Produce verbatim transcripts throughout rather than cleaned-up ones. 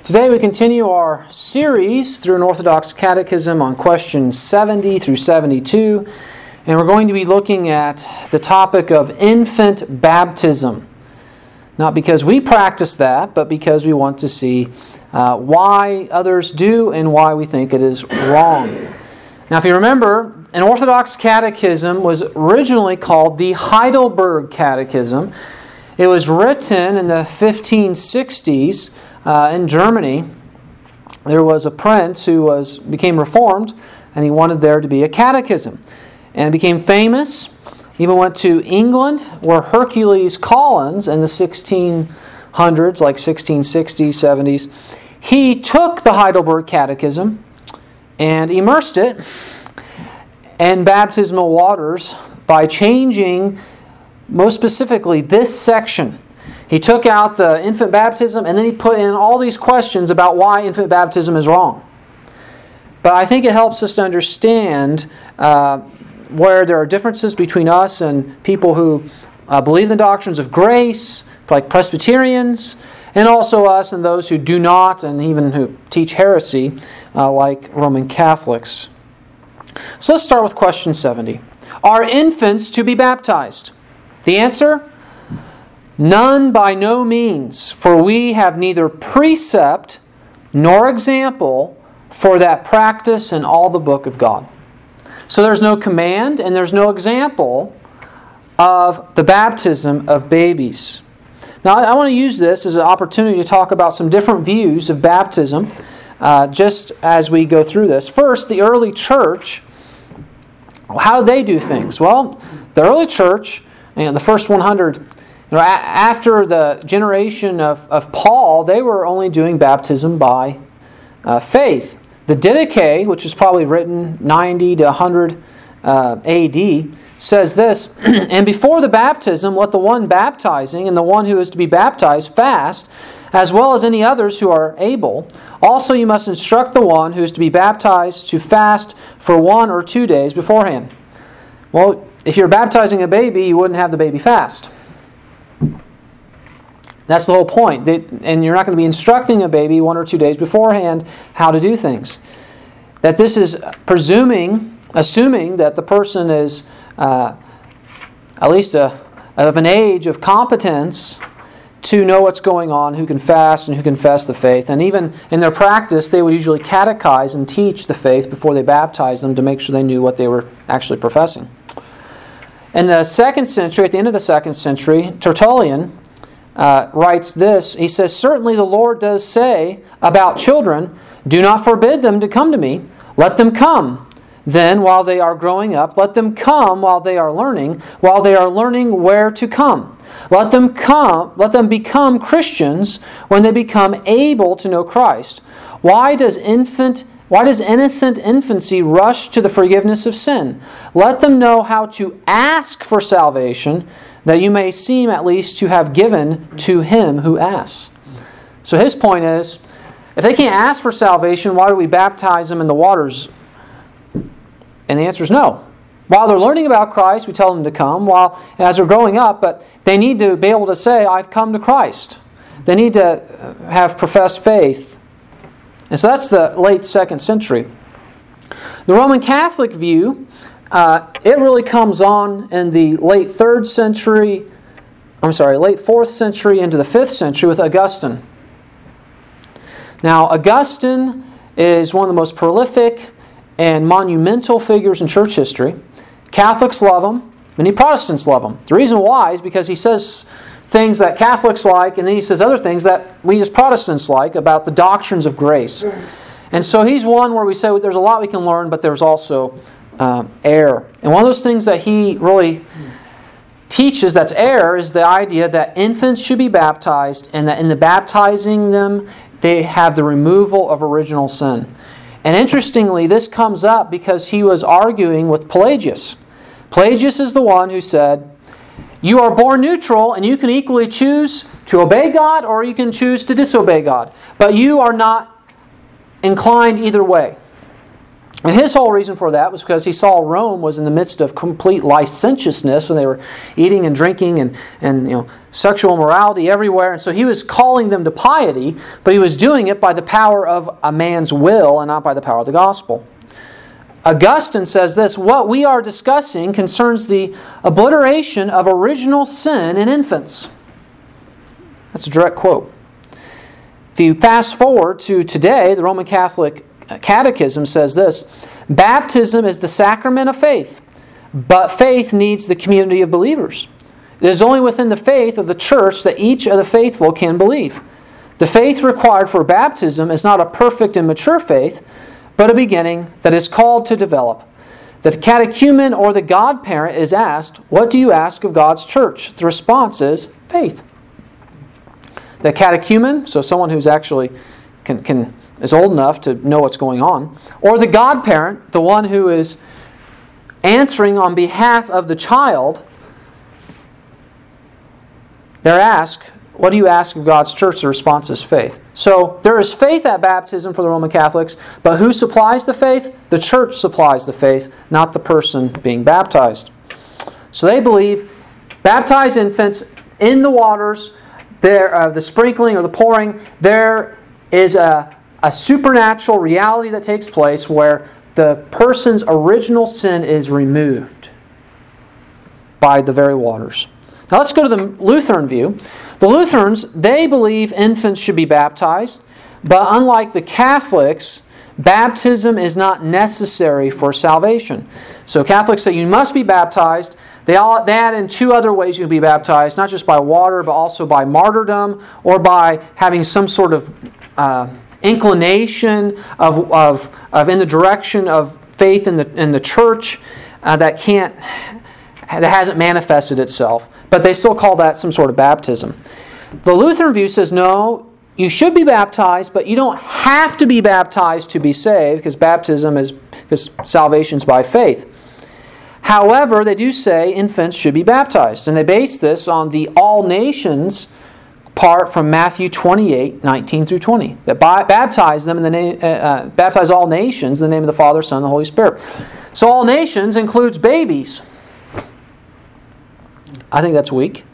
Today we continue our series through an Orthodox Catechism on questions seventy through seventy-two, and we're going to be looking at the topic of infant baptism. Not because we practice that, but because we want to see uh, why others do and why we think it is wrong. Now, if you remember, an Orthodox Catechism was originally called the Heidelberg Catechism. It was written in the fifteen sixties uh, in Germany. There was a prince who was became reformed, and he wanted there to be a catechism. And became famous. Even went to England, where Hercules Collins in the sixteen hundreds, like sixteen sixties, seventies, he took the Heidelberg Catechism and immersed it in baptismal waters by changing, most specifically, this section. He took out the infant baptism and then he put in all these questions about why infant baptism is wrong. But I think it helps us to understand uh, where there are differences between us and people who uh, believe in the doctrines of grace, like Presbyterians, and also us and those who do not, and even who teach heresy, uh, like Roman Catholics. So let's start with question seventy. Are infants to be baptized? The answer? None, by no means, for we have neither precept nor example for that practice in all the book of God. So there's no command and there's no example of the baptism of babies. Now I want to use this as an opportunity to talk about some different views of baptism uh, just as we go through this. First, the early church, how did they do things? Well, the early church, you know, the first one hundred, you know, a- after the generation of, of Paul, they were only doing baptism by uh, faith. The Didache, which is probably written ninety to one hundred uh, A D, says this, and before the baptism, let the one baptizing and the one who is to be baptized fast, as well as any others who are able. Also you must instruct the one who is to be baptized to fast for one or two days beforehand. Well, if you're baptizing a baby, you wouldn't have the baby fast. That's the whole point. And you're not going to be instructing a baby one or two days beforehand how to do things. That this is presuming, assuming that the person is uh, at least a, of an age of competence to know what's going on, who can fast and who confess the faith. And even in their practice, they would usually catechize and teach the faith before they baptized them to make sure they knew what they were actually professing. In the second century, at the end of the second century, Tertullian Uh, writes this. He says, certainly the Lord does say about children, do not forbid them to come to me. Let them come. Then, while they are growing up, let them come while they are learning, while they are learning where to come. Let them come, let them become Christians when they become able to know Christ. Why does infant Why does innocent infancy rush to the forgiveness of sin? Let them know how to ask for salvation, that you may seem at least to have given to him who asks. So his point is, if they can't ask for salvation, why do we baptize them in the waters? And the answer is no. While they're learning about Christ, we tell them to come, while as they're growing up, but they need to be able to say, I've come to Christ. They need to have professed faith. And so that's the late second century. The Roman Catholic view, Uh, it really comes on in the late third century, I'm sorry, late fourth century into the fifth century with Augustine. Now, Augustine is one of the most prolific and monumental figures in church history. Catholics love him, many Protestants love him. The reason why is because he says things that Catholics like, and then he says other things that we as Protestants like about the doctrines of grace. And so he's one where we say well, there's a lot we can learn, but there's also Um, error. And one of those things that he really teaches that's error is the idea that infants should be baptized and that in the baptizing them, they have the removal of original sin. And interestingly, this comes up because he was arguing with Pelagius. Pelagius is the one who said, you are born neutral and you can equally choose to obey God or you can choose to disobey God. But you are not inclined either way. And his whole reason for that was because he saw Rome was in the midst of complete licentiousness, and they were eating and drinking and, and you know sexual immorality everywhere. And so he was calling them to piety, but he was doing it by the power of a man's will and not by the power of the gospel. Augustine says this, what we are discussing concerns the obliteration of original sin in infants. That's a direct quote. If you fast forward to today, the Roman Catholic Catechism says this, baptism is the sacrament of faith, but faith needs the community of believers. It is only within the faith of the church that each of the faithful can believe. The faith required for baptism is not a perfect and mature faith, but a beginning that is called to develop. The catechumen or the godparent is asked, what do you ask of God's church? The response is faith. The catechumen, so someone who's actually can, can is old enough to know what's going on, or the godparent, the one who is answering on behalf of the child, they're asked, what do you ask of God's church? The response is faith. So there is faith at baptism for the Roman Catholics, but who supplies the faith? The church supplies the faith, not the person being baptized. So they believe baptized infants in the waters, there, uh, the sprinkling or the pouring, there is a, a supernatural reality that takes place where the person's original sin is removed by the very waters. Now let's go to the Lutheran view. The Lutherans, they believe infants should be baptized, but unlike the Catholics, baptism is not necessary for salvation. So Catholics say you must be baptized. They, all, they add in two other ways you can be baptized, not just by water, but also by martyrdom or by having some sort of uh, inclination of, of, of in the direction of faith in the, in the church uh, that can't, that hasn't manifested itself. But they still call that some sort of baptism. The Lutheran view says, no, you should be baptized, but you don't have to be baptized to be saved, because baptism is, because salvation is by faith. However, they do say infants should be baptized, and they base this on the all nations part from Matthew twenty-eight, nineteen through twenty. That baptize them in the name, uh, uh, baptize all nations in the name of the Father, Son, and the Holy Spirit. So all nations includes babies. I think that's weak.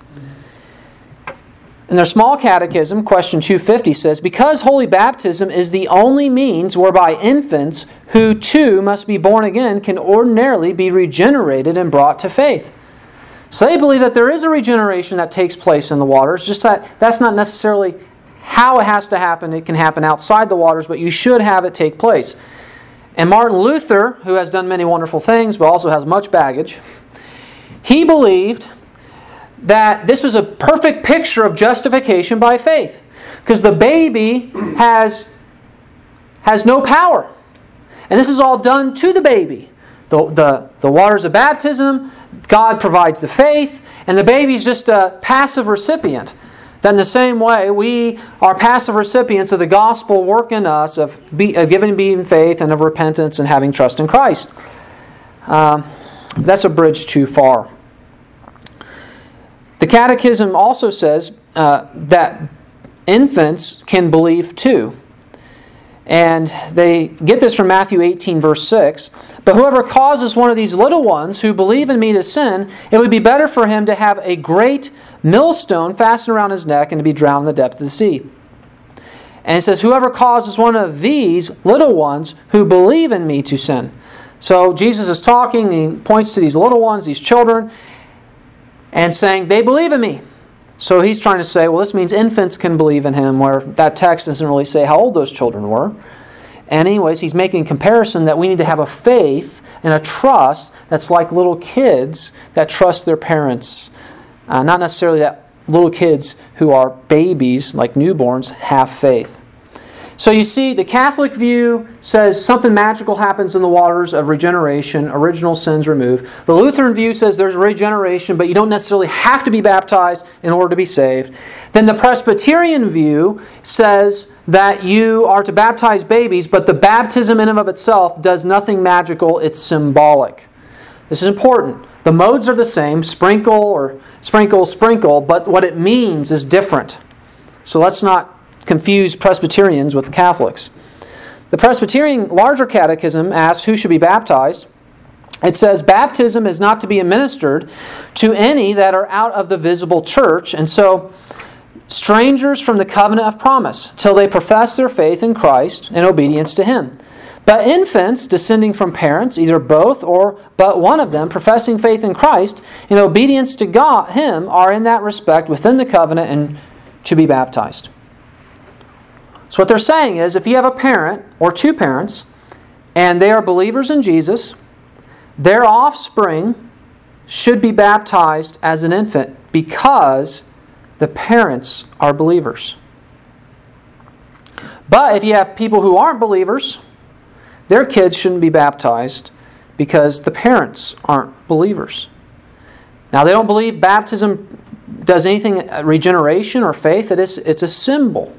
In their small catechism, question two fifty says, because holy baptism is the only means whereby infants who too must be born again can ordinarily be regenerated and brought to faith. So they believe that there is a regeneration that takes place in the waters, just that that's not necessarily how it has to happen. It can happen outside the waters, but you should have it take place. And Martin Luther, who has done many wonderful things, but also has much baggage, he believed that this was a perfect picture of justification by faith. Because the baby has, has no power. And this is all done to the baby. The, the, the waters of baptism, God provides the faith, and the baby is just a passive recipient. Then in the same way, we are passive recipients of the gospel work in us of, be, of giving being faith and of repentance and having trust in Christ. Um, that's a bridge too far. The Catechism also says uh, that infants can believe too. And they get this from Matthew eighteen, verse six. But whoever causes one of these little ones who believe in me to sin, it would be better for him to have a great millstone fastened around his neck and to be drowned in the depth of the sea. And it says, whoever causes one of these little ones who believe in me to sin. So Jesus is talking, and he points to these little ones, these children, and saying, they believe in me. So he's trying to say, well, this means infants can believe in him, where that text doesn't really say how old those children were. And anyways, he's making a comparison that we need to have a faith and a trust that's like little kids that trust their parents. Uh, not necessarily that little kids who are babies, like newborns, have faith. So you see, the Catholic view says something magical happens in the waters of regeneration, original sins removed. The Lutheran view says there's regeneration, but you don't necessarily have to be baptized in order to be saved. Then the Presbyterian view says that you are to baptize babies, but the baptism in and of itself does nothing magical, it's symbolic. This is important. The modes are the same, sprinkle or sprinkle, sprinkle, but what it means is different. So let's not confuse Presbyterians with Catholics. The Presbyterian Larger Catechism asks who should be baptized. It says, baptism is not to be administered to any that are out of the visible church, and so strangers from the covenant of promise, till they profess their faith in Christ and obedience to Him. But infants descending from parents, either both or but one of them, professing faith in Christ and obedience to God, Him, are in that respect within the covenant and to be baptized. So what they're saying is, if you have a parent or two parents, and they are believers in Jesus, their offspring should be baptized as an infant because the parents are believers. But if you have people who aren't believers, their kids shouldn't be baptized because the parents aren't believers. Now, they don't believe baptism does anything, regeneration or faith. It is, it's a symbol.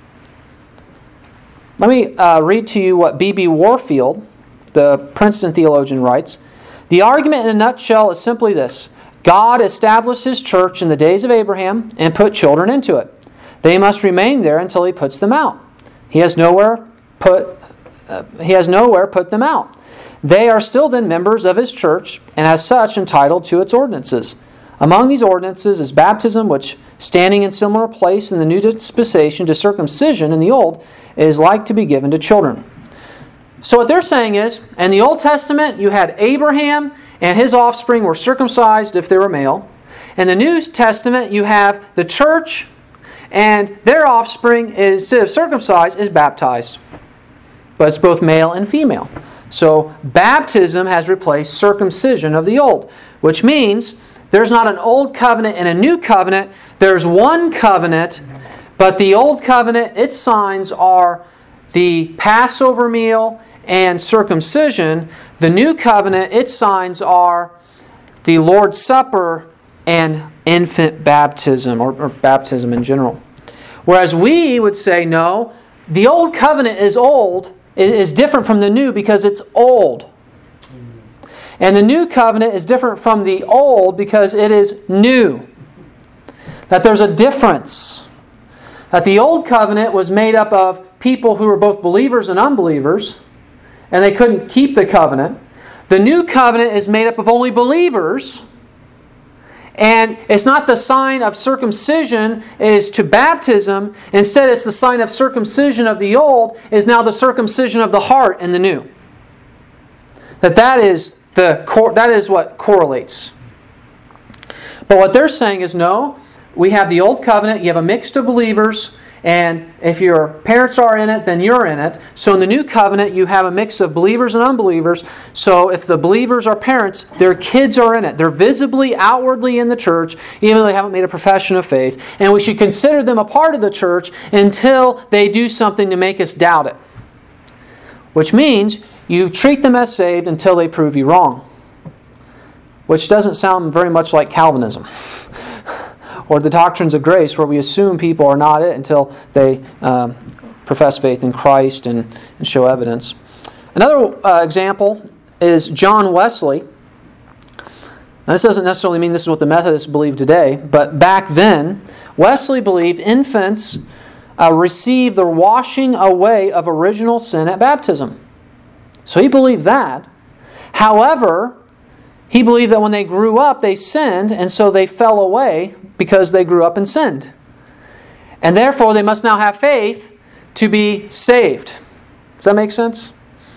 Let me uh, read to you what B B Warfield, the Princeton theologian, writes. The argument in a nutshell is simply this. God established His church in the days of Abraham and put children into it. They must remain there until He puts them out. He has nowhere put, uh, he has nowhere put them out. They are still then members of His church and as such entitled to its ordinances. Among these ordinances is baptism, which, standing in similar place in the new dispensation to circumcision in the old, is like to be given to children. So what they're saying is, in the Old Testament, you had Abraham and his offspring were circumcised if they were male. In the New Testament, you have the church and their offspring, instead of circumcised, is baptized. But it's both male and female. So baptism has replaced circumcision of the old, which means there's not an old covenant and a new covenant. There's one covenant, but the old covenant, its signs are the Passover meal and circumcision. The new covenant, its signs are the Lord's Supper and infant baptism, or, or baptism in general. Whereas we would say, no, the old covenant is old, is different from the new because it's old. And the new covenant is different from the old because it is new. That there's a difference. That the old covenant was made up of people who were both believers and unbelievers, and they couldn't keep the covenant. The new covenant is made up of only believers, and it's not the sign of circumcision is to baptism. Instead, it's the sign of circumcision of the old is now the circumcision of the heart in the new. That that is the that is what correlates. But what they're saying is no, we have the old covenant, you have a mix of believers, and if your parents are in it, then you're in it. So in the new covenant, you have a mix of believers and unbelievers. So if the believers are parents, their kids are in it. They're visibly, outwardly in the church, even though they haven't made a profession of faith. And we should consider them a part of the church until they do something to make us doubt it. Which means you treat them as saved until they prove you wrong. Which doesn't sound very much like Calvinism. Or the doctrines of grace, where we assume people are not it until they um, profess faith in Christ and, and show evidence. Another uh, example is John Wesley. Now, this doesn't necessarily mean this is what the Methodists believe today, but back then, Wesley believed infants uh, receive the washing away of original sin at baptism. So he believed that. However, he believed that when they grew up, they sinned, and so they fell away because they grew up and sinned. And therefore, they must now have faith to be saved. Does that make sense?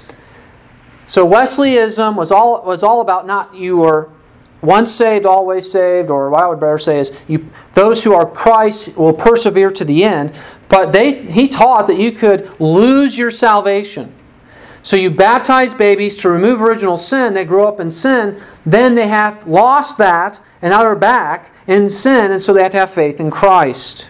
So Wesleyism was all was all about not you were once saved, always saved, or what I would better say is you those who are Christ will persevere to the end. But they he taught that you could lose your salvation. So you baptize babies to remove original sin. They grow up in sin. Then they have lost that, and now they're back in sin, and so they have to have faith in Christ.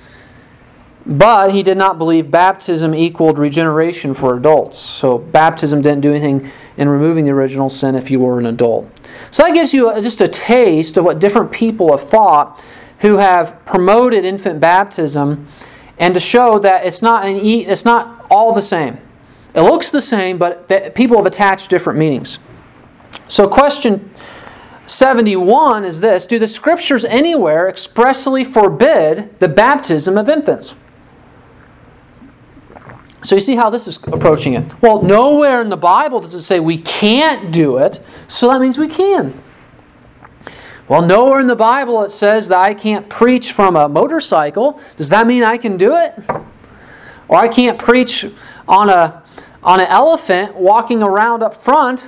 But he did not believe baptism equaled regeneration for adults. So baptism didn't do anything in removing the original sin if you were an adult. So that gives you just a taste of what different people have thought who have promoted infant baptism, and to show that it's not an e- it's not all the same. It looks the same, but that people have attached different meanings. So question seventy-one is this: do the Scriptures anywhere expressly forbid the baptism of infants? So you see how this is approaching it. Well, nowhere in the Bible does it say we can't do it, so that means we can. Well, nowhere in the Bible it says that I can't preach from a motorcycle. Does that mean I can do it? Or I can't preach on a on an elephant walking around up front.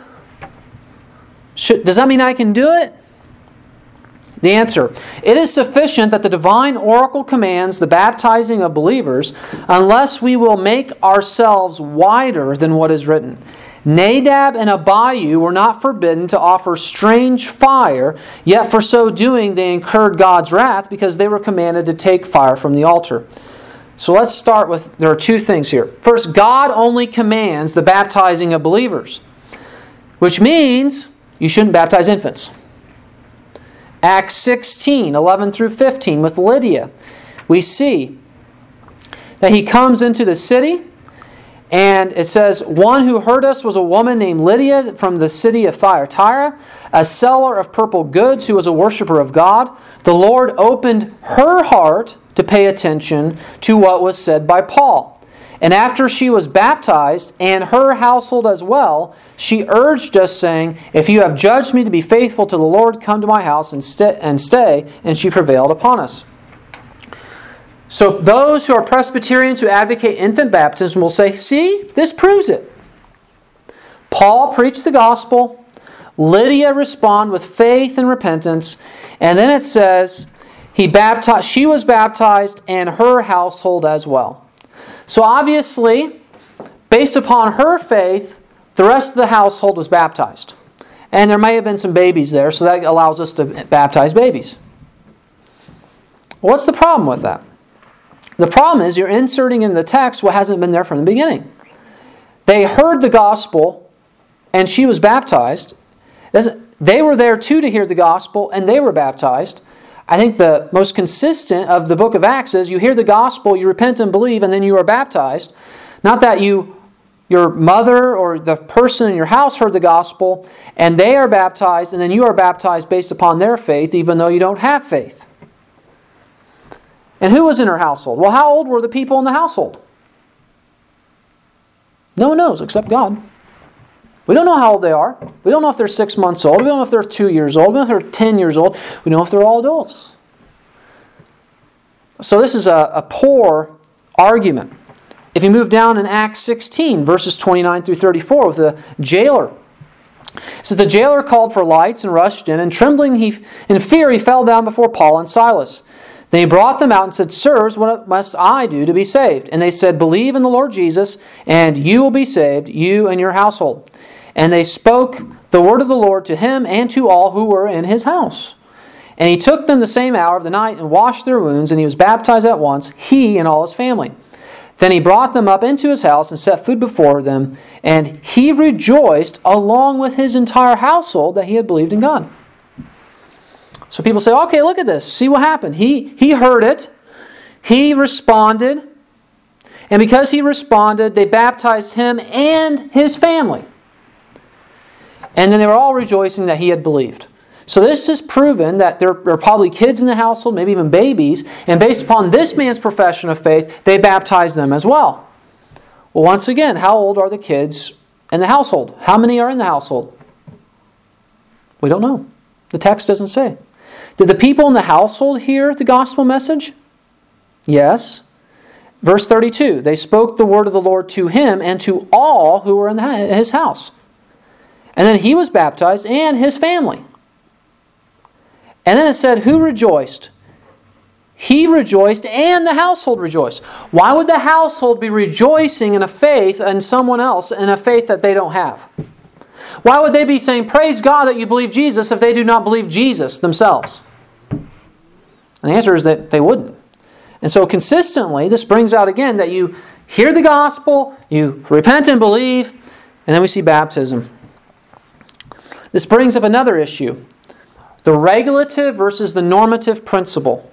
Should, does that mean I can do it? The answer, it is sufficient that the divine oracle commands the baptizing of believers unless we will make ourselves wider than what is written. Nadab and Abihu were not forbidden to offer strange fire, yet for so doing they incurred God's wrath because they were commanded to take fire from the altar. So let's start with, there are two things here. First, God only commands the baptizing of believers, which means you shouldn't baptize infants. Acts sixteen, eleven through fifteen with Lydia, we see that he comes into the city, and it says, one who heard us was a woman named Lydia from the city of Thyatira, a seller of purple goods who was a worshiper of God. The Lord opened her heart to pay attention to what was said by Paul. And after she was baptized, and her household as well, she urged us, saying, if you have judged me to be faithful to the Lord, come to my house and, st- and stay. And she prevailed upon us. So those who are Presbyterians who advocate infant baptism will say, see, this proves it. Paul preached the gospel. Lydia responded with faith and repentance. And then it says, he baptized, she was baptized, and her household as well. So obviously, based upon her faith, the rest of the household was baptized. And there may have been some babies there, so that allows us to baptize babies. What's the problem with that? The problem is you're inserting in the text what hasn't been there from the beginning. They heard the gospel, and she was baptized. They were there too to hear the gospel, and they were baptized. I think the most consistent of the book of Acts is you hear the gospel, you repent and believe, and then you are baptized. Not that you, your mother or the person in your house heard the gospel, and they are baptized, and then you are baptized based upon their faith, even though you don't have faith. And who was in her household? Well, how old were the people in the household? No one knows except God. We don't know how old they are. We don't know if they're six months old. We don't know if they're two years old. We don't know if they're ten years old. We know if they're all adults. So this is a, a poor argument. If you move down in Acts sixteen, verses twenty-nine through thirty-four, with the jailer. It says, the jailer called for lights and rushed in, and trembling he, in fear he fell down before Paul and Silas. Then he brought them out and said, sirs, what must I do to be saved? And they said, believe in the Lord Jesus, and you will be saved, you and your household. And they spoke the word of the Lord to him and to all who were in his house. And he took them the same hour of the night and washed their wounds, and he was baptized at once, he and all his family. Then he brought them up into his house and set food before them, and he rejoiced along with his entire household that he had believed in God. So people say, okay, look at this. See what happened. He, he heard it. He responded. And because he responded, they baptized him and his family. And then they were all rejoicing that he had believed. So this is proven that there are probably kids in the household, maybe even babies, and based upon this man's profession of faith, they baptized them as well. Well, once again, how old are the kids in the household? How many are in the household? We don't know. The text doesn't say. Did the people in the household hear the gospel message? Yes. Verse thirty-two, they spoke the word of the Lord to him and to all who were in his house. And then he was baptized and his family. And then it said, who rejoiced? He rejoiced and the household rejoiced. Why would the household be rejoicing in a faith and someone else in a faith that they don't have? Why would they be saying, praise God that you believe Jesus, if they do not believe Jesus themselves? And the answer is that they wouldn't. And so consistently, this brings out again that you hear the gospel, you repent and believe, and then we see baptism. This brings up another issue. The regulative versus the normative principle.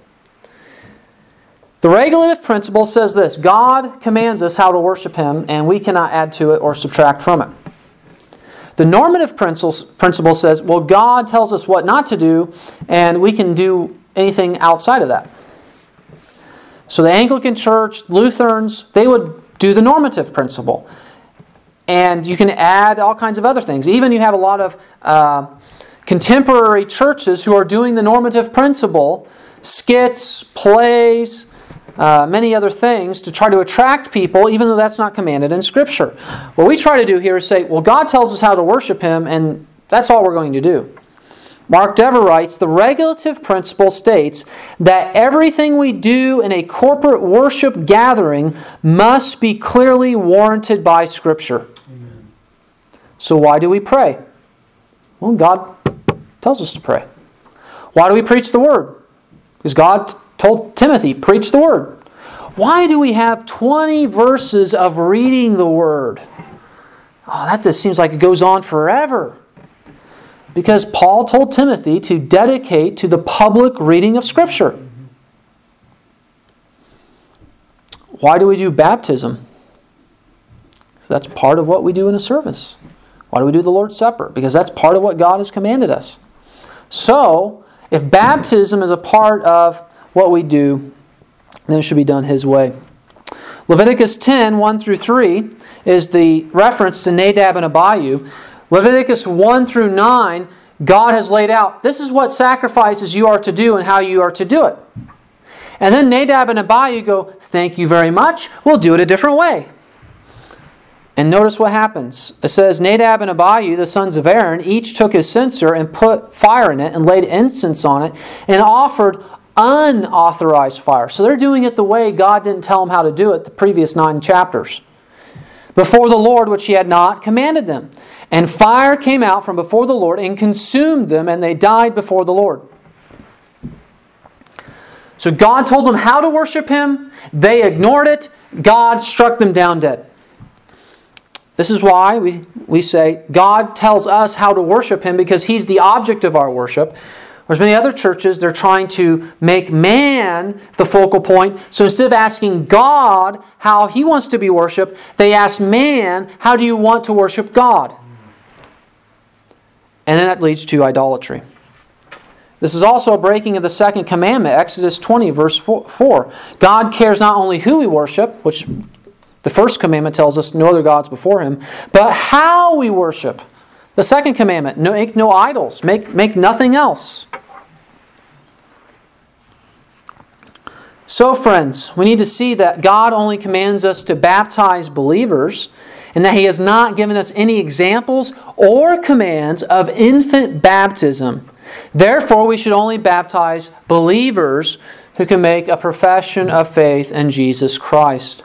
The regulative principle says this: God commands us how to worship Him, and we cannot add to it or subtract from it. The normative principle says, well, God tells us what not to do, and we can do anything outside of that. So the Anglican Church, Lutherans, they would do the normative principle. And you can add all kinds of other things. Even you have a lot of uh, contemporary churches who are doing the normative principle, skits, plays, uh, many other things to try to attract people, even though that's not commanded in Scripture. What we try to do here is say, well, God tells us how to worship Him, and that's all we're going to do. Mark Dever writes, the regulative principle states that everything we do in a corporate worship gathering must be clearly warranted by Scripture. Amen. So why do we pray? Well, God tells us to pray. Why do we preach the Word? Because God told Timothy, preach the Word. Why do we have twenty verses of reading the Word? Oh, that just seems like it goes on forever. Because Paul told Timothy to dedicate to the public reading of Scripture. Why do we do baptism? That's part of what we do in a service. Why do we do the Lord's Supper? Because that's part of what God has commanded us. So, if baptism is a part of what we do, then it should be done His way. Leviticus ten, one through three is the reference to Nadab and Abihu. Leviticus one through nine, God has laid out, this is what sacrifices you are to do and how you are to do it. And then Nadab and Abihu go, thank you very much, we'll do it a different way. And notice what happens. It says, Nadab and Abihu, the sons of Aaron, each took his censer and put fire in it and laid incense on it and offered unauthorized fire. So they're doing it the way God didn't tell them how to do it the previous nine chapters. Before the Lord, which He had not commanded them. And fire came out from before the Lord and consumed them, and they died before the Lord. So God told them how to worship Him. They ignored it. God struck them down dead. This is why we, we say God tells us how to worship Him, because He's the object of our worship. Whereas many other churches, they're trying to make man the focal point. So instead of asking God how He wants to be worshipped, they ask man, how do you want to worship God? And then that leads to idolatry. This is also a breaking of the second commandment, Exodus twenty, verse four. God cares not only who we worship, which the first commandment tells us no other gods before Him, but how we worship. The second commandment, no, make no idols, make, make nothing else. So friends, we need to see that God only commands us to baptize believers, and that He has not given us any examples or commands of infant baptism. Therefore, we should only baptize believers who can make a profession of faith in Jesus Christ.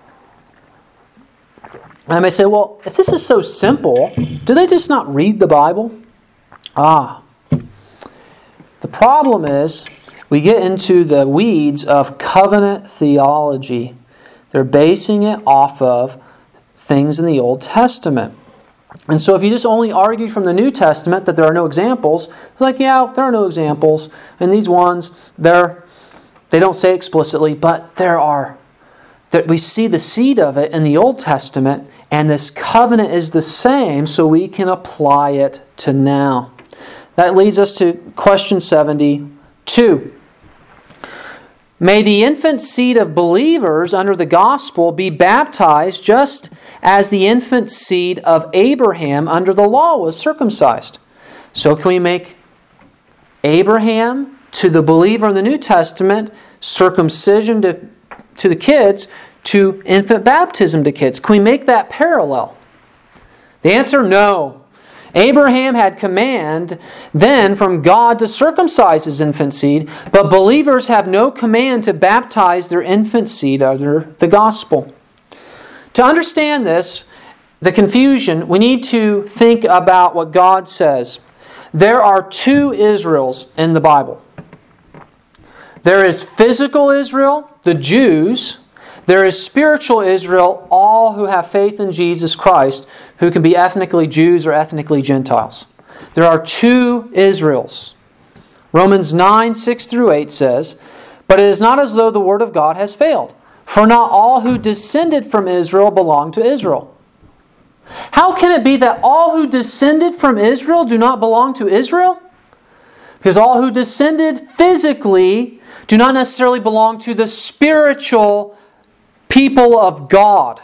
And I may say, well, if this is so simple, do they just not read the Bible? Ah. The problem is, we get into the weeds of covenant theology. They're basing it off of things in the Old Testament. And so if you just only argue from the New Testament that there are no examples, it's like, yeah, there are no examples. And these ones, they're, they don't say explicitly, but there are. That we see the seed of it in the Old Testament, and this covenant is the same, so we can apply it to now. That leads us to question seventy-two. May the infant seed of believers under the gospel be baptized just as the infant seed of Abraham under the law was circumcised. So can we make Abraham to the believer in the New Testament circumcision to, to the kids to infant baptism to kids? Can we make that parallel? The answer, no. Abraham had command then from God to circumcise his infant seed, but believers have no command to baptize their infant seed under the gospel. To understand this, the confusion, we need to think about what God says. There are two Israels in the Bible. There is physical Israel, the Jews. There is spiritual Israel, all who have faith in Jesus Christ, who can be ethnically Jews or ethnically Gentiles. There are two Israels. Romans nine, six through eight says, "But it is not as though the word of God has failed, for not all who descended from Israel belong to Israel." How can it be that all who descended from Israel do not belong to Israel? Because all who descended physically do not necessarily belong to the spiritual people of God.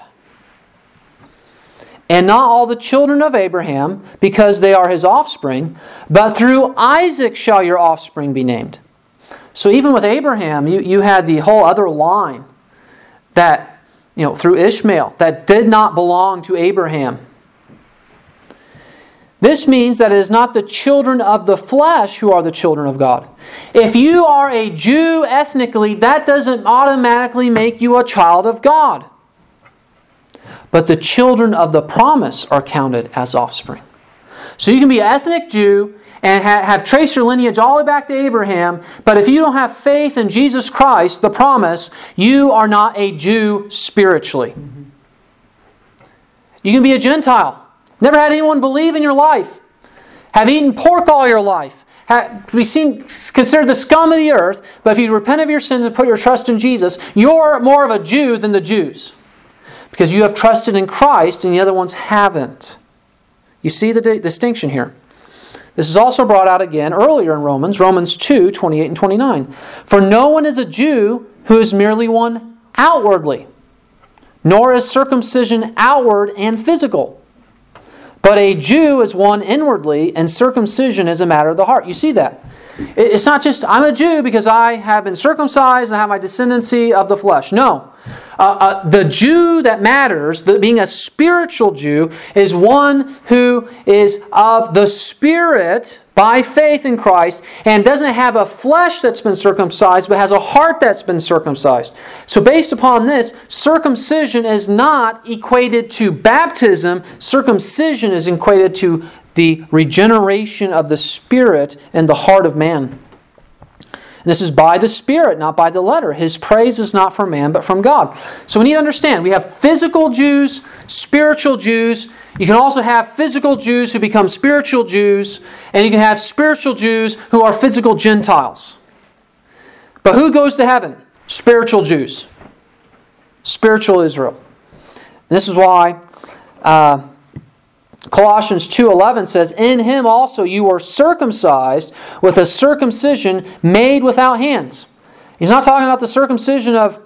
And not all the children of Abraham, because they are his offspring, but through Isaac shall your offspring be named. So even with Abraham, you, you had the whole other line that, you know, through Ishmael, that did not belong to Abraham. This means that it is not the children of the flesh who are the children of God. If you are a Jew ethnically, that doesn't automatically make you a child of God. But the children of the promise are counted as offspring. So you can be an ethnic Jew and ha- have traced your lineage all the way back to Abraham, but if you don't have faith in Jesus Christ, the promise, you are not a Jew spiritually. Mm-hmm. You can be a Gentile. Never had anyone believe in your life. Have eaten pork all your life. Have, be seen, considered the scum of the earth, but if you repent of your sins and put your trust in Jesus, you're more of a Jew than the Jews. Because you have trusted in Christ and the other ones haven't. You see the di- distinction here. This is also brought out again earlier in Romans, Romans two, twenty-eight and twenty-nine. For no one is a Jew who is merely one outwardly, nor is circumcision outward and physical. But a Jew is one inwardly, and circumcision is a matter of the heart. You see that? It's not just, I'm a Jew because I have been circumcised and have my descendancy of the flesh. No. Uh, uh, the Jew that matters, the, being a spiritual Jew, is one who is of the Spirit by faith in Christ and doesn't have a flesh that's been circumcised, but has a heart that's been circumcised. So based upon this, circumcision is not equated to baptism. Circumcision is equated to the regeneration of the Spirit in the heart of man. And this is by the Spirit, not by the letter. His praise is not from man, but from God. So we need to understand, we have physical Jews, spiritual Jews. You can also have physical Jews who become spiritual Jews, and you can have spiritual Jews who are physical Gentiles. But who goes to heaven? Spiritual Jews. Spiritual Israel. And this is why Uh, Colossians two eleven says, In Him also you were circumcised with a circumcision made without hands. He's not talking about the circumcision of,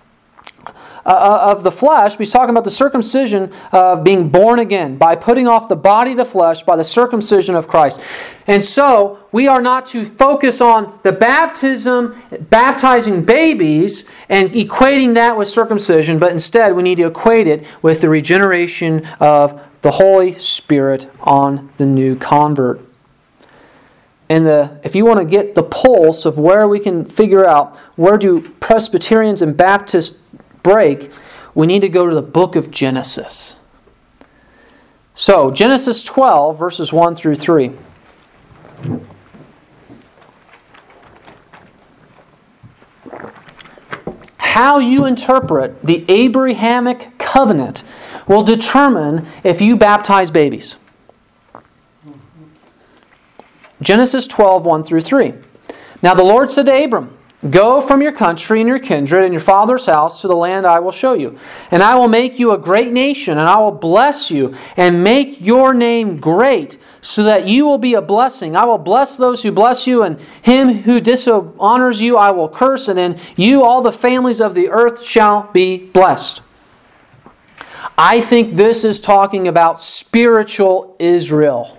uh, of the flesh, but he's talking about the circumcision of being born again by putting off the body of the flesh by the circumcision of Christ. And so we are not to focus on the baptism, baptizing babies and equating that with circumcision, but instead we need to equate it with the regeneration of the Holy Spirit on the new convert. And the if you want to get the pulse of where we can figure out where do Presbyterians and Baptists break, we need to go to the book of Genesis. So, Genesis twelve, verses one through three. How you interpret the Abrahamic covenant will determine if you baptize babies. Genesis twelve, one through three. Now the Lord said to Abram, Go from your country and your kindred and your father's house to the land I will show you. And I will make you a great nation, and I will bless you and make your name great, so that you will be a blessing. I will bless those who bless you, and him who dishonors you I will curse, and in you all the families of the earth shall be blessed. I think this is talking about spiritual Israel,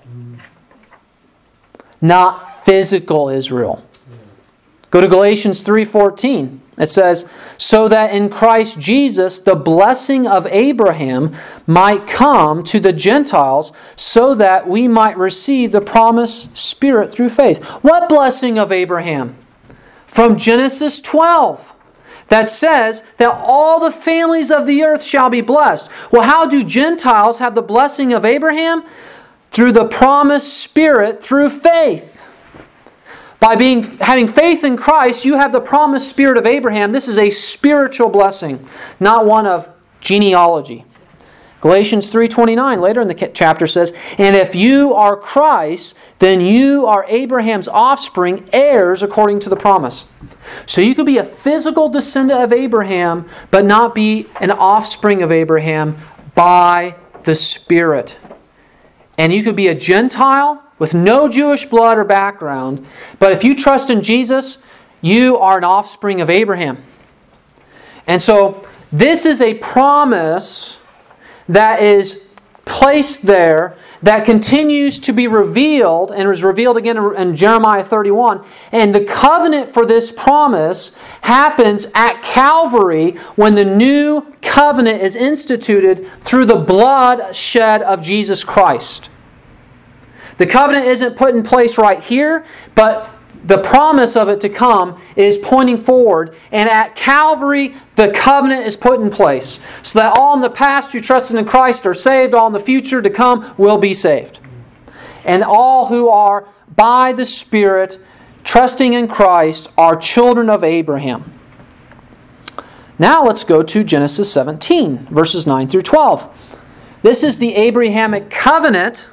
not physical Israel. Go to Galatians three fourteen. It says, So that in Christ Jesus the blessing of Abraham might come to the Gentiles, so that we might receive the promised Spirit through faith. What blessing of Abraham? From Genesis twelve. That says that all the families of the earth shall be blessed. Well, how do Gentiles have the blessing of Abraham? Through the promised Spirit through faith. By being having faith in Christ, you have the promised Spirit of Abraham. This is a spiritual blessing, not one of genealogy. Galatians three twenty-nine later in the chapter says, And if you are Christ, then you are Abraham's offspring, heirs according to the promise. So you could be a physical descendant of Abraham, but not be an offspring of Abraham by the Spirit. And you could be a Gentile with no Jewish blood or background, but if you trust in Jesus, you are an offspring of Abraham. And so This is a promise that is placed there that continues to be revealed and was revealed again in Jeremiah thirty-one. And the covenant for this promise happens at Calvary when the new covenant is instituted through the blood shed of Jesus Christ. The covenant isn't put in place right here, but the promise of it to come is pointing forward. And at Calvary, the covenant is put in place. So that all in the past who trusted in Christ are saved, all in the future to come will be saved. And all who are by the Spirit trusting in Christ are children of Abraham. Now let's go to Genesis seventeen, verses nine through twelve. This is the Abrahamic covenant.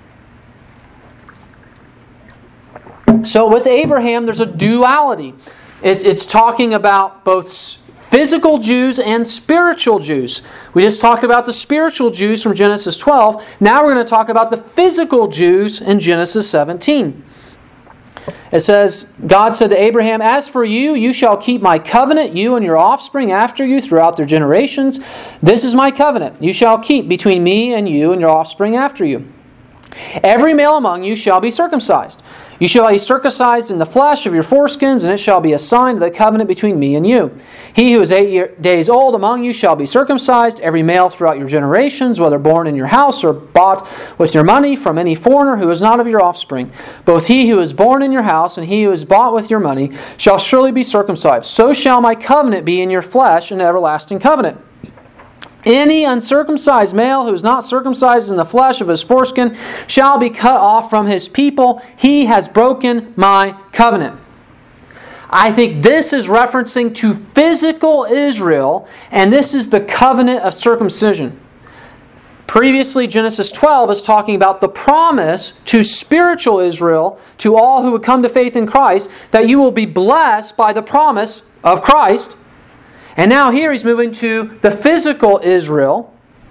So with Abraham, there's a duality. It's, it's talking about both physical Jews and spiritual Jews. We just talked about the spiritual Jews from Genesis twelve. Now we're going to talk about the physical Jews in Genesis seventeen. It says, God said to Abraham, "As for you, you shall keep my covenant, you and your offspring after you throughout their generations. This is my covenant you shall keep between me and you and your offspring after you. Every male among you shall be circumcised. You shall be circumcised in the flesh of your foreskins, and it shall be a sign of the covenant between me and you. He who is eight year, days old among you shall be circumcised, every male throughout your generations, whether born in your house or bought with your money from any foreigner who is not of your offspring. Both he who is born in your house and he who is bought with your money shall surely be circumcised. So shall my covenant be in your flesh, an everlasting covenant. Any uncircumcised male who is not circumcised in the flesh of his foreskin shall be cut off from his people. He has broken my covenant." I think this is referencing to physical Israel, and this is the covenant of circumcision. Previously, Genesis twelve is talking about the promise to spiritual Israel, to all who would come to faith in Christ, that you will be blessed by the promise of Christ. And now here he's moving to the physical Israel.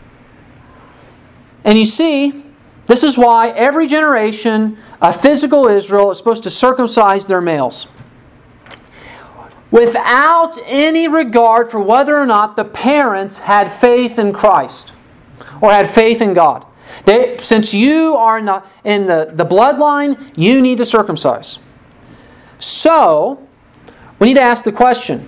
And you see, this is why every generation of physical Israel is supposed to circumcise their males, without any regard for whether or not the parents had faith in Christ or had faith in God. They, since you are in the, in the, the bloodline, you need to circumcise. So, we need to ask the question,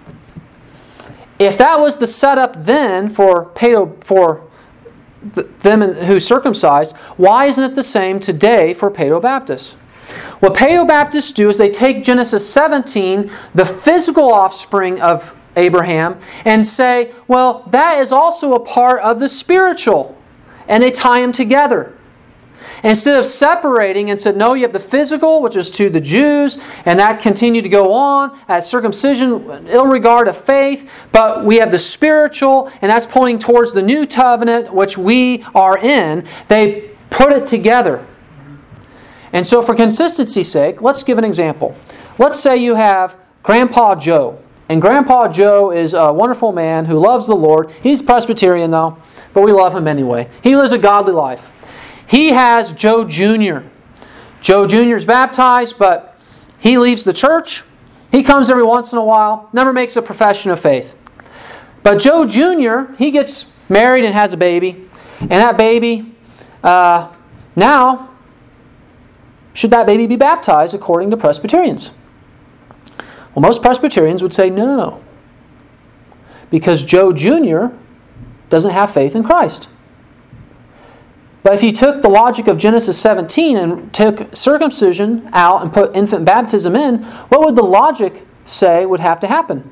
if that was the setup then for Paedo, for them who circumcised, why isn't it the same today for Paedo-Baptists? What Paedo-Baptists do is they take Genesis seventeen, the physical offspring of Abraham, and say, well, that is also a part of the spiritual. And they tie them together. Instead of separating and said, no, you have the physical, which is to the Jews, and that continued to go on as circumcision, ill regard of faith, but we have the spiritual, and that's pointing towards the new covenant, which we are in. They put it together. And so for consistency's sake, let's give an example. Let's say you have Grandpa Joe, and Grandpa Joe is a wonderful man who loves the Lord. He's Presbyterian though, but we love him anyway. He lives a godly life. He has Joe Junior Joe Junior is baptized, but he leaves the church. He comes every once in a while, never makes a profession of faith. But Joe Junior, he gets married and has a baby. And that baby, uh, now, should that baby be baptized according to Presbyterians? Well, most Presbyterians would say no. Because Joe Junior doesn't have faith in Christ. But if you took the logic of Genesis seventeen and took circumcision out and put infant baptism in, what would the logic say would have to happen?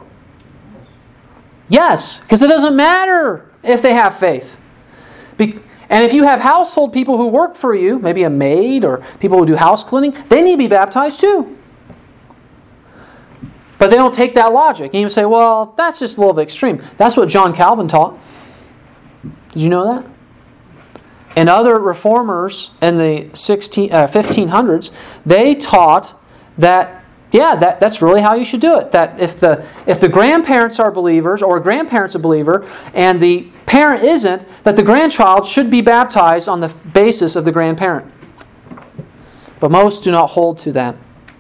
Yes, because it doesn't matter if they have faith. Be- and if you have household people who work for you, maybe a maid or people who do house cleaning, they need to be baptized too. But they don't take that logic. And you say, well, that's just a little bit extreme. That's what John Calvin taught. Did you know that? And other reformers in the sixteen, uh, fifteen hundreds, they taught that, yeah, that, that's really how you should do it. That if the if the grandparents are believers, or a grandparent's a believer, and the parent isn't, that the grandchild should be baptized on the basis of the grandparent. But most do not hold to that.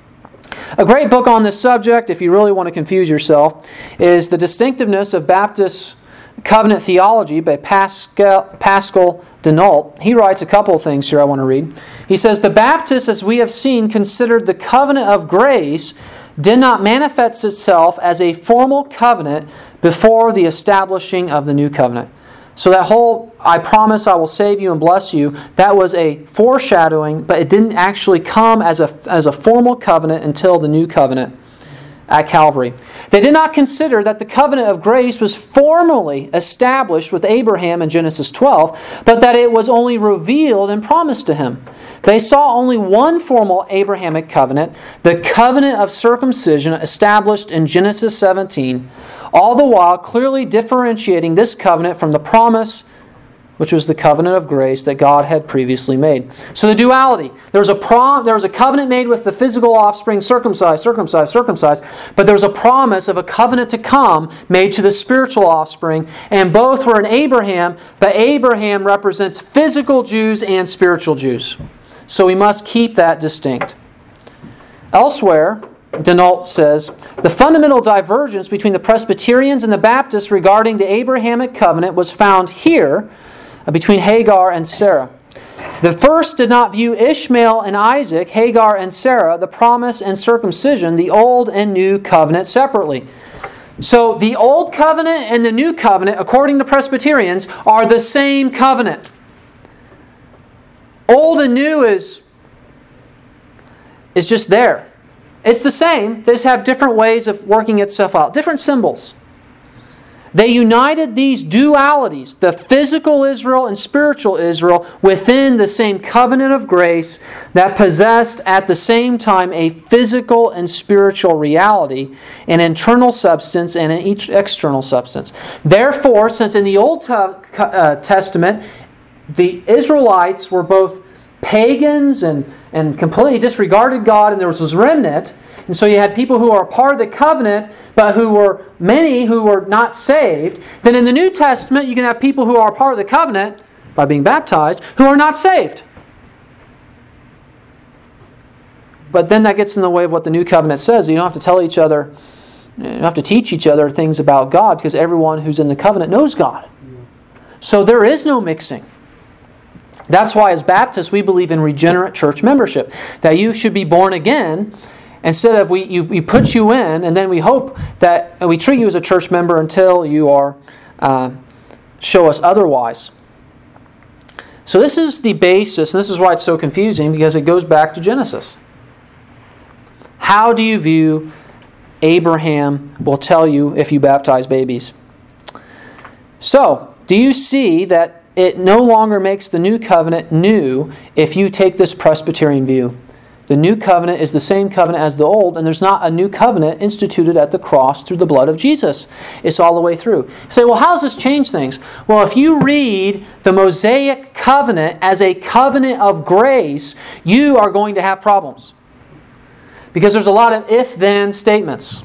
A great book on this subject, if you really want to confuse yourself, is The Distinctiveness of Baptist Covenant Theology by Pascal, Pascal Denault. He writes a couple of things here I want to read. He says, the Baptists, as we have seen, considered the covenant of grace did not manifest itself as a formal covenant before the establishing of the new covenant. So that whole, I promise I will save you and bless you, that was a foreshadowing, but it didn't actually come as a, as a formal covenant until the new covenant at Calvary. They did not consider that the covenant of grace was formally established with Abraham in Genesis twelve, but that it was only revealed and promised to him. They saw only one formal Abrahamic covenant, the covenant of circumcision established in Genesis seventeen, all the while clearly differentiating this covenant from the promise, which was the covenant of grace that God had previously made. So the duality. There was a prom, there was a covenant made with the physical offspring, circumcised, circumcised, circumcised, but there was a promise of a covenant to come made to the spiritual offspring, and both were in Abraham, but Abraham represents physical Jews and spiritual Jews. So we must keep that distinct. Elsewhere, Denault says, the fundamental divergence between the Presbyterians and the Baptists regarding the Abrahamic covenant was found here, between Hagar and Sarah. The first did not view Ishmael and Isaac, Hagar and Sarah, the promise and circumcision, the old and new covenant separately. So the old covenant and the new covenant, according to Presbyterians, are the same covenant. Old and new is, is just there. It's the same. They just have different ways of working itself out, different symbols. They united these dualities, the physical Israel and spiritual Israel, within the same covenant of grace that possessed at the same time a physical and spiritual reality, an internal substance and an external substance. Therefore, since in the Old Testament the Israelites were both pagans and, and completely disregarded God, and there was this remnant, and so you had people who are part of the covenant, but who were many who were not saved. Then in the New Testament, you can have people who are part of the covenant by being baptized, who are not saved. But then that gets in the way of what the New Covenant says. You don't have to tell each other, you don't have to teach each other things about God, because everyone who's in the covenant knows God. So there is no mixing. That's why as Baptists we believe in regenerate church membership. That you should be born again. Instead of we, you, we put you in, and then we hope that we treat you as a church member until you are uh, show us otherwise. So this is the basis, and this is why it's so confusing, because it goes back to Genesis. How do you view Abraham will tell you if you baptize babies? So, do you see that it no longer makes the new covenant new if you take this Presbyterian view? The new covenant is the same covenant as the old, and there's not a new covenant instituted at the cross through the blood of Jesus. It's all the way through. You say, well, how does this change things? Well, if you read the Mosaic covenant as a covenant of grace, you are going to have problems. Because there's a lot of if-then statements.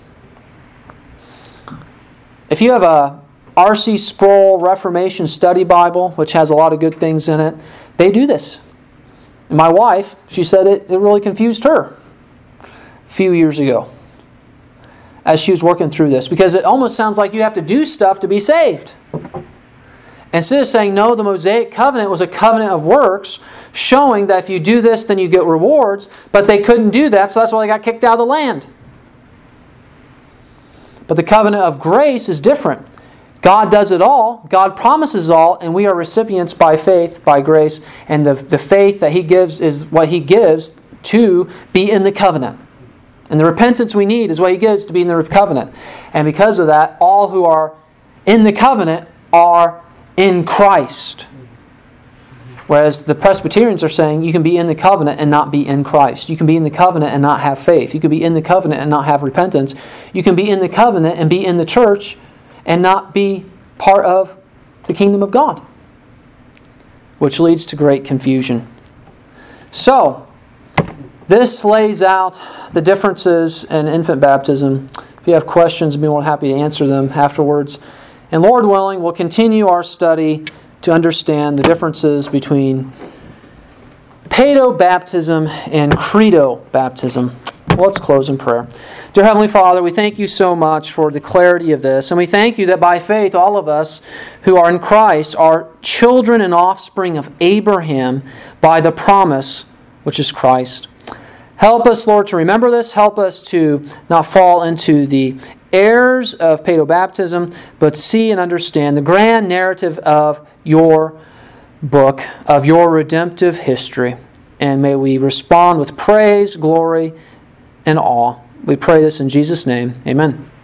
If you have a R C Sproul Reformation Study Bible, which has a lot of good things in it, they do this. And my wife, she said it, it really confused her a few years ago as she was working through this, because it almost sounds like you have to do stuff to be saved. Instead of saying, no, the Mosaic covenant was a covenant of works, showing that if you do this, then you get rewards, but they couldn't do that, so that's why they got kicked out of the land. But the covenant of grace is different. God does it all, God promises all, and we are recipients by faith, by grace, and the, the faith that He gives is what He gives to be in the covenant. And the repentance we need is what He gives to be in the covenant. And because of that, all who are in the covenant are in Christ. Whereas the Presbyterians are saying you can be in the covenant and not be in Christ. You can be in the covenant and not have faith. You can be in the covenant and not have repentance. You can be in the covenant and be in the church and not be part of the kingdom of God, which leads to great confusion. So, this lays out the differences in infant baptism. If you have questions, I'd be more happy to answer them afterwards. And Lord willing, we'll continue our study to understand the differences between paedo baptism and credo baptism. Well, let's close in prayer. Dear Heavenly Father, we thank you so much for the clarity of this, and we thank you that by faith, all of us who are in Christ are children and offspring of Abraham by the promise, which is Christ. Help us, Lord, to remember this. Help us to not fall into the errors of paedobaptism, but see and understand the grand narrative of your book, of your redemptive history. And may we respond with praise, glory, and awe. We pray this in Jesus' name. Amen.